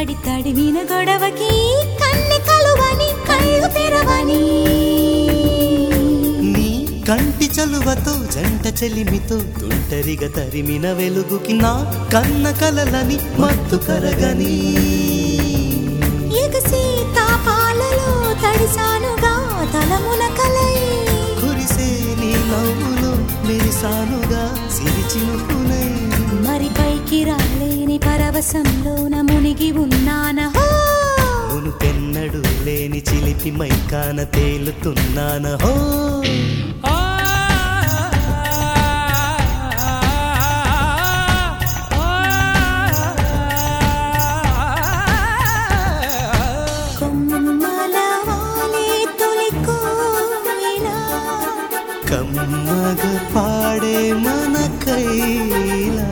తడి తడిమిన గొడవకి కన్నె కలువని కళ్ళు తెరవని నీ కంటి చలువతో జంట చెలిమితో తుంటరిగా తరిమిన వెలుగుకి నా కన్న కలలని మత్తు కరగని ఎగసి తాపాలలో తడిసానుగా తలమున కలై కురిసే నీ నవ్వులో మెరిసానుగా సిరిచినుకునై మరి పైకి రాలేని పరవశంలోన మునిగి ఉన్నానహో మునుపెన్నడు లేని చిలిపి మైకాన తేలుతున్నానహో కమ్మగ పాడే మన కైలా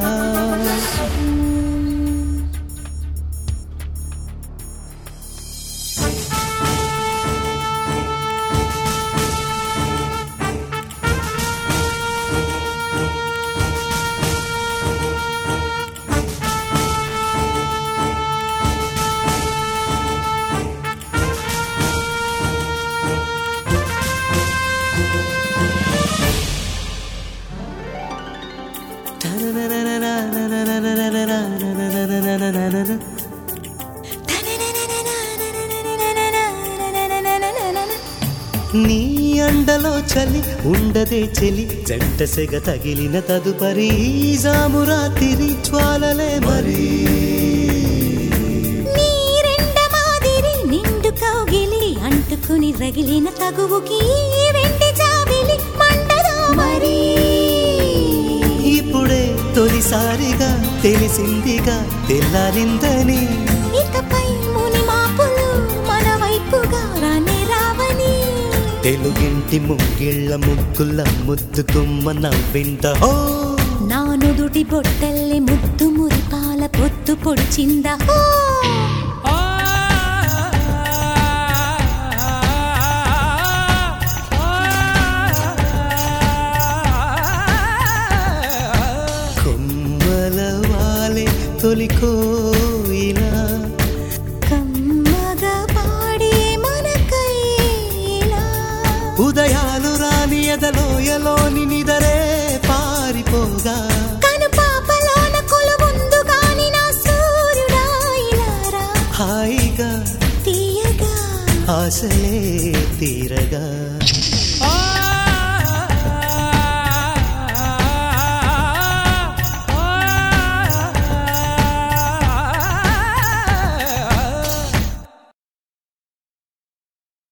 నీ అండలో చలి ఉండదే చెలి జంట సెగ తగిలిన తదుపరి జామురాతిరి జ్వాలలే మరి నీరెండమాదిరి నిండు కౌగిలి అంటుకుని రగిలిన తగువుకి వెండి జాబిలి మండదా మరి ఇప్పుడే తొలిసారిగా తెలిసిందిగా తెల్లారిందని ఇకపై ముని మాపులు మన వైపుగా రానే రావని తెలుగింటి ముగ్గిళ్ళ ముగ్గుల ముద్దు గుమ్మ నవ్విందహో నా నుదుటి బొట్టల్లే ముద్దు మురిపాల పొద్దు పొడిచిందహో కొమ్మల వాలే తొలి కోయిలా కమ్మగా పాడే మన కైలా ఉదయాలు రాని ఎదలోయలోని నిదరే పారిపోగా కను పాపలోన కొలువుందు గాని నా సూర్యుడా ఇలారా హాయిగా తీయగా ఆశలే తీరగా